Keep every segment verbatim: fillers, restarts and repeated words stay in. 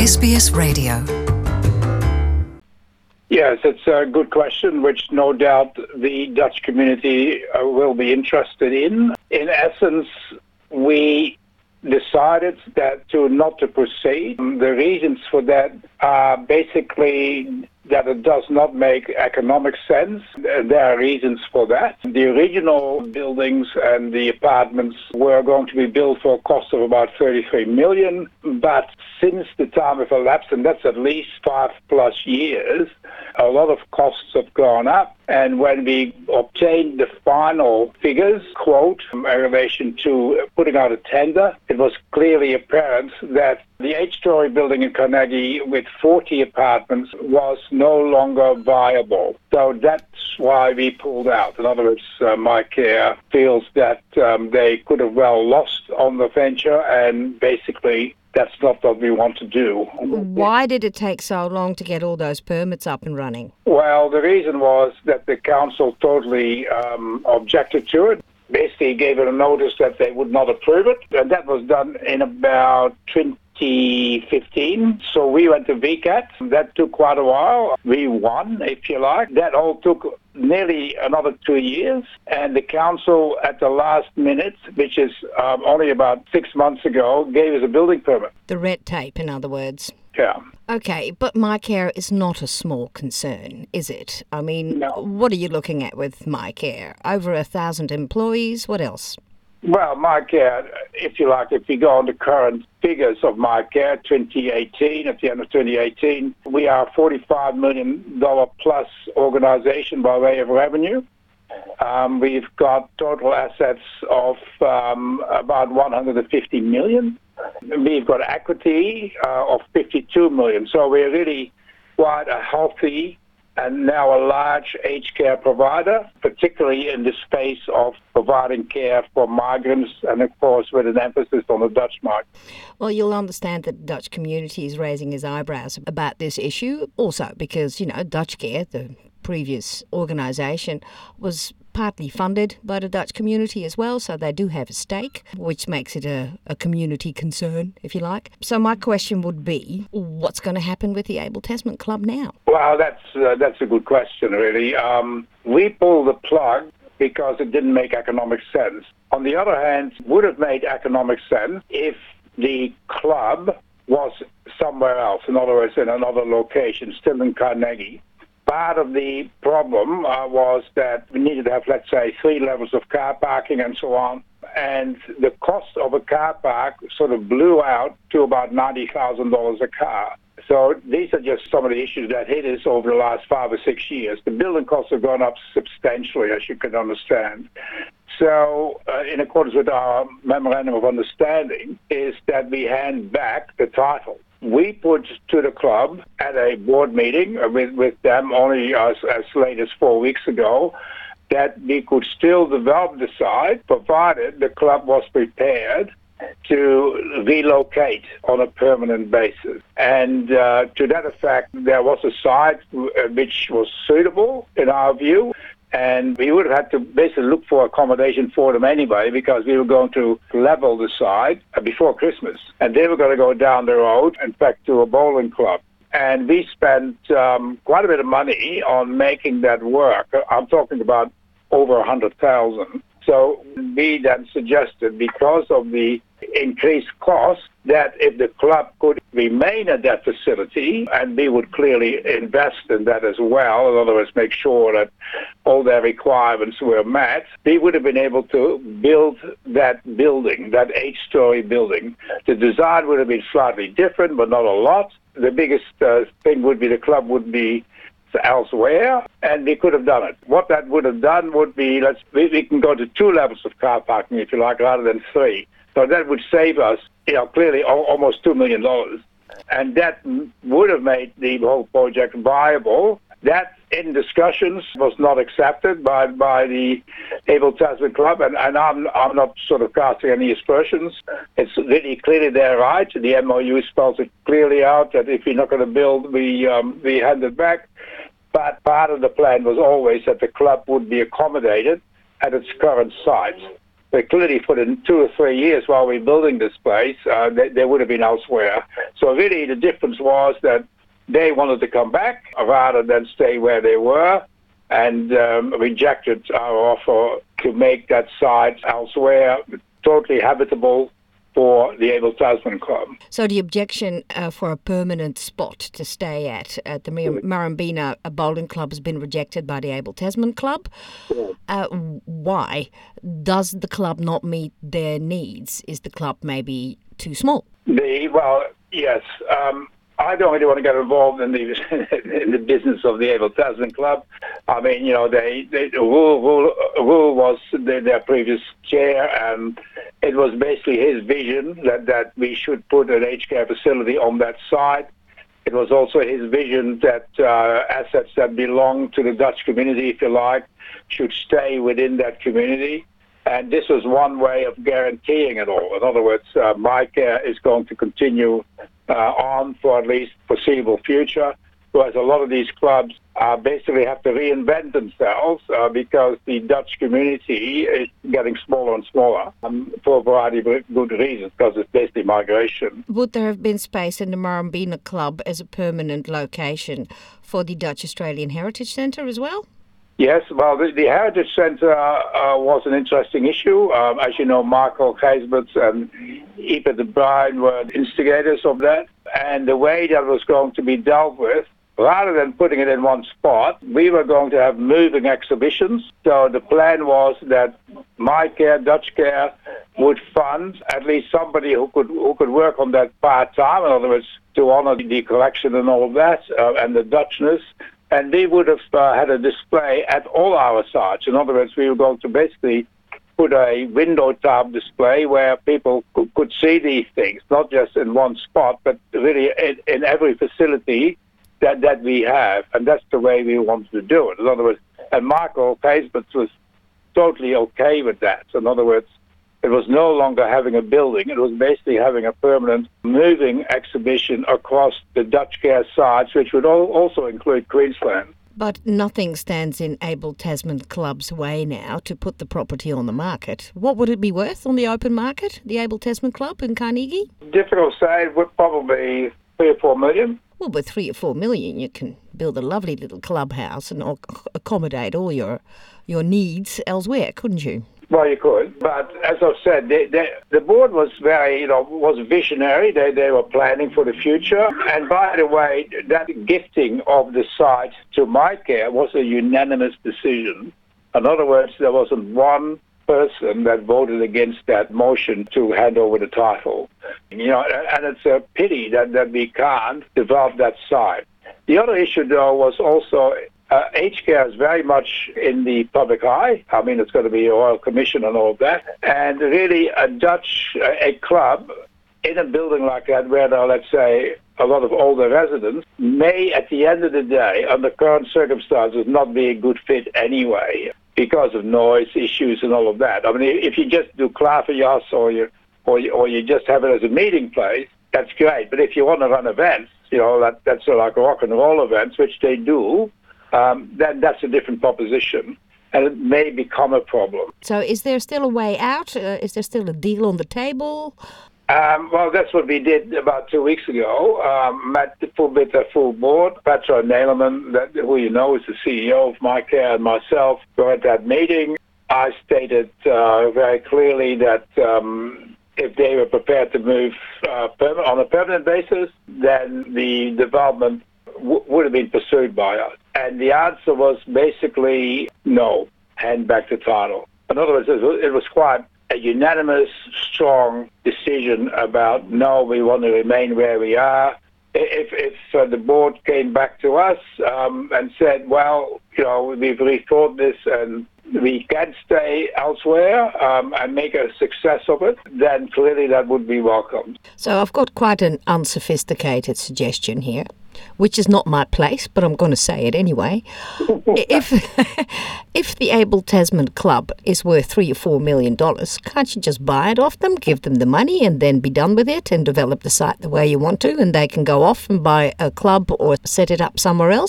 S B S Radio. Yes, it's a good question, which no doubt the Dutch community uh, will be interested in. In essence, we decided that to not to proceed. The reasons for that are basically that it does not make economic sense. There are reasons for that. The original buildings and the apartments were going to be built for a cost of about thirty-three million dollars, but since the time have elapsed, and that's at least five plus years, a lot of costs have gone up. And when we obtained the final figures, quote, in relation to putting out a tender, it was clearly apparent that the eight-story building in Carnegie with forty apartments was no longer viable. So that's why we pulled out. In other words, uh, MyCare feels that um, they could have well lost on the venture, and basically that's not what we want to do. Why did it take so long to get all those permits up and running? Well, the reason was that the council totally um, objected to it. Basically gave it a notice that they would not approve it, and that was done in about twenty fifteen. So we went to V CAT. That took quite a while. We won, if you like. That all took nearly another two years, and the council at the last minute, which is um, only about six months ago, gave us a building permit. The red tape, in other words. Yeah. Okay, but MyCare is not a small concern, is it? I mean, No. What are you looking at with MyCare? Over a thousand employees? What else? Well, MyCare, if you like, if you go on the current figures of MyCare, twenty eighteen, at the end of twenty eighteen, we are a forty-five million dollars plus organization by way of revenue. Um, we've got total assets of um, about one hundred fifty million dollars. We've got equity uh, of fifty-two million dollars. So we're really quite a healthy and now a large aged care provider, particularly in the space of providing care for migrants and, of course, with an emphasis on the Dutch market. Well, you'll understand that the Dutch community is raising his eyebrows about this issue also because, you know, Dutch Care, the previous organisation, was partly funded by the Dutch community as well, so they do have a stake, which makes it a, a community concern, if you like. So my question would be, what's going to happen with the Abel Tasman Club now? Well, that's uh, that's a good question, really. Um, we pulled the plug because it didn't make economic sense. On the other hand, it would have made economic sense if the club was somewhere else, in other words, in another location, still in Carnegie. Part of the problem uh, was that we needed to have, let's say, three levels of car parking and so on. And the cost of a car park sort of blew out to about ninety thousand dollars a car. So these are just some of the issues that hit us over the last five or six years. The building costs have gone up substantially, as you can understand. So uh, in accordance with our memorandum of understanding is that we hand back the title. We put to the club at a board meeting with, with them only as, as late as four weeks ago that we could still develop the site provided the club was prepared to relocate on a permanent basis. And uh, to that effect, there was a site which was suitable in our view. And we would have had to basically look for accommodation for them anyway because we were going to level the site before Christmas. And they were going to go down the road, in fact, to a bowling club. And we spent um, quite a bit of money on making that work. I'm talking about over one hundred thousand dollars. So we then suggested, because of the increased cost, that if the club could remain at that facility, and we would clearly invest in that as well, in other words, make sure that all their requirements were met, we would have been able to build that building, that eight-story building. The design would have been slightly different, but not a lot. The biggest uh, thing would be the club would be elsewhere, and we could have done it. What that would have done would be, let's we, we can go to two levels of car parking, if you like, rather than three. So that would save us, you know, clearly al- almost two million dollars. And that m- would have made the whole project viable. That, in discussions, was not accepted by by the Abel Tasman Club, and, and I'm I'm not sort of casting any aspersions. It's really clearly their right. The M O U spells it clearly out that if we're not going to build, we um, we hand it back. But part of the plan was always that the club would be accommodated at its current site. But clearly for the two or three years while we're building this place, uh, they, they would have been elsewhere. So really the difference was that they wanted to come back rather than stay where they were, and um, rejected our offer to make that site elsewhere totally habitable for the Abel Tasman Club. So the objection uh, for a permanent spot to stay at at the Mar- Murrumbeena Bowling Club has been rejected by the Abel Tasman Club. Yeah. Uh, why? Does the club not meet their needs? Is the club maybe too small? The, well, yes. Um, I don't really want to get involved in the in the business of the Abel Tasman Club. I mean, you know, they, they the rule, rule, rule was the, their previous chair, and it was basically his vision that, that we should put an aged care facility on that site. It was also his vision that uh, assets that belong to the Dutch community, if you like, should stay within that community. And this was one way of guaranteeing it all. In other words, uh, MyCare is going to continue uh, on for at least foreseeable future, whereas a lot of these clubs uh, basically have to reinvent themselves uh, because the Dutch community is getting smaller and smaller um, for a variety of good reasons, because it's basically migration. Would there have been space in the Murrumbeena Club as a permanent location for the Dutch Australian Heritage Centre as well? Yes, well, the, the Heritage Centre uh, was an interesting issue. Um, as you know, Michael Gijsbert and Ipe de Bruin were instigators of that. And the way that was going to be dealt with, rather than putting it in one spot, we were going to have moving exhibitions. So the plan was that MyCare, Dutch Care, would fund at least somebody who could who could work on that part-time, in other words, to honour the collection and all of that, uh, and the Dutchness. And we would have uh, had a display at all our sites. In other words, we were going to basically put a window-type display where people could, could see these things, not just in one spot, but really in, in every facility that, that we have. And that's the way we wanted to do it. In other words, and Michael Gijsbert was totally okay with that. So in other words, it was no longer having a building. It was basically having a permanent moving exhibition across the Dutch Care sites, which would all also include Queensland. But nothing stands in Abel Tasman Club's way now to put the property on the market. What would it be worth on the open market, the Abel Tasman Club in Carnegie? Difficult to say. It would probably three or four million. Well, with three or four million, you can build a lovely little clubhouse and accommodate all your your needs elsewhere, couldn't you? Well, you could, but as I've said, they, they, the board was very, you know, was visionary. They they were planning for the future. And by the way, that gifting of the site to MyCare was a unanimous decision. In other words, there wasn't one person that voted against that motion to hand over the title. You know, and it's a pity that, that we can't develop that site. The other issue, though, was also Uh, aged care is very much in the public eye. I mean, it's going to be a Royal Commission and all of that. And really, a Dutch, a club in a building like that where there are, let's say, a lot of older residents, may, at the end of the day, under current circumstances, not be a good fit anyway because of noise issues and all of that. I mean, if you just do klaverjas or you, or you, or you just have it as a meeting place, that's great. But if you want to run events, you know, that, that's sort of like rock and roll events, which they do, Um, then that's a different proposition, and it may become a problem. So is there still a way out? Uh, is there still a deal on the table? Um, well, that's what we did about two weeks ago. Um, met the full bit a full board. Petra Neleman, that, who you know is the C E O of MyCare, and myself were at that meeting. I stated uh, very clearly that um, if they were prepared to move uh, per- on a permanent basis, then the development w- would have been pursued by us. And the answer was basically no, hand back the title. In other words, it was quite a unanimous, strong decision about no, we want to remain where we are. If, if uh, the board came back to us um, and said, well, you know, we've rethought this and we can stay elsewhere um, and make a success of it, then clearly that would be welcomed. So I've got quite an unsophisticated suggestion here, which is not my place, but I'm going to say it anyway. if if the Abel Tasman Club is worth three or four million dollars, can't you just buy it off them, give them the money, and then be done with it and develop the site the way you want to, and they can go off and buy a club or set it up somewhere else?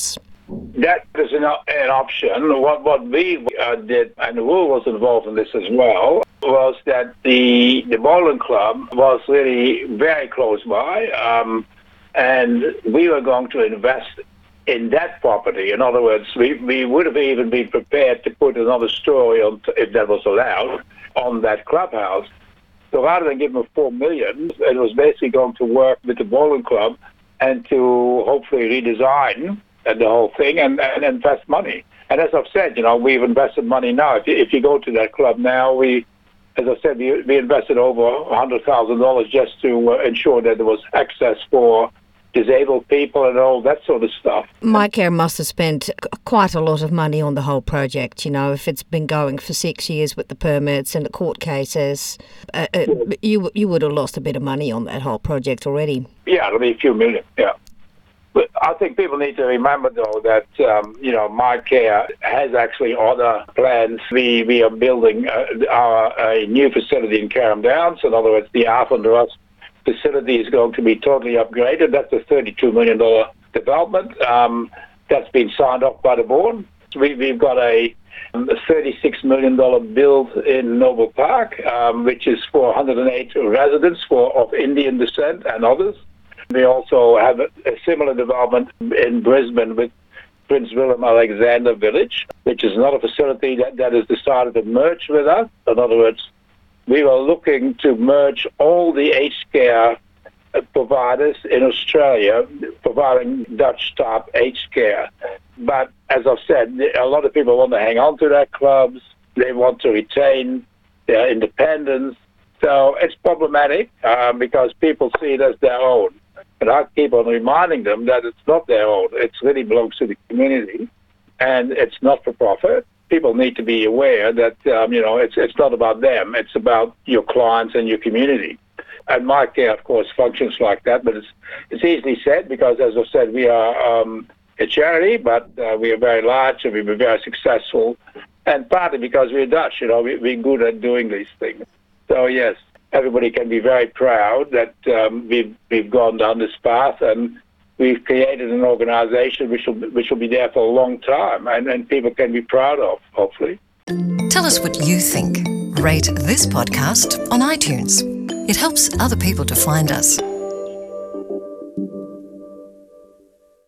That is an, an option. What what we uh, did, and Wool was involved in this as well, was that the the bowling club was really very close by, um, and we were going to invest in that property. In other words, we, we would have even been prepared to put another story on, if that was allowed, on that clubhouse. So rather than give them four million dollars, it was basically going to work with the bowling club and to hopefully redesign the whole thing and, and invest money. And as I've said, you know, we've invested money now. If you, if you go to that club now, we, as I said, we, we invested over one hundred thousand dollars just to uh, ensure that there was access for disabled people and all that sort of stuff. MyCare must have spent quite a lot of money on the whole project, you know, if it's been going for six years with the permits and the court cases. Uh, uh, you you would have lost a bit of money on that whole project already. Yeah, it'll be a few million, yeah. But I think people need to remember, though, that, um, you know, MyCare has actually other plans. We we are building uh, our a new facility in Carrum Downs. In other words, the Arthur Ross facility is going to be totally upgraded. That's a thirty-two million dollars development. Um, that's been signed off by the board. We, we've got a, a thirty-six million dollars build in Noble Park, um, which is for one hundred eight residents for of Indian descent and others. We also have a, a similar development in Brisbane with Prince Willem Alexander Village, which is another facility that, that has decided to merge with us. In other words, we were looking to merge all the aged care providers in Australia, providing Dutch-type aged care. But as I've said, a lot of people want to hang on to their clubs. They want to retain their independence. So it's problematic uh, because people see it as their own. And I keep on reminding them that it's not their own. It really belongs to the community, and it's not for profit. People need to be aware that, um, you know, it's it's not about them. It's about your clients and your community. And MyCare, of course, functions like that, but it's it's easily said because, as I said, we are um, a charity, but uh, we are very large and we've been very successful, and partly because we're Dutch, you know, we, we're good at doing these things. So, yes, everybody can be very proud that um, we've, we've gone down this path, and we've created an organization which will, which will be there for a long time, and, and people can be proud of, hopefully. Tell us what you think. Rate this podcast on iTunes. It helps other people to find us.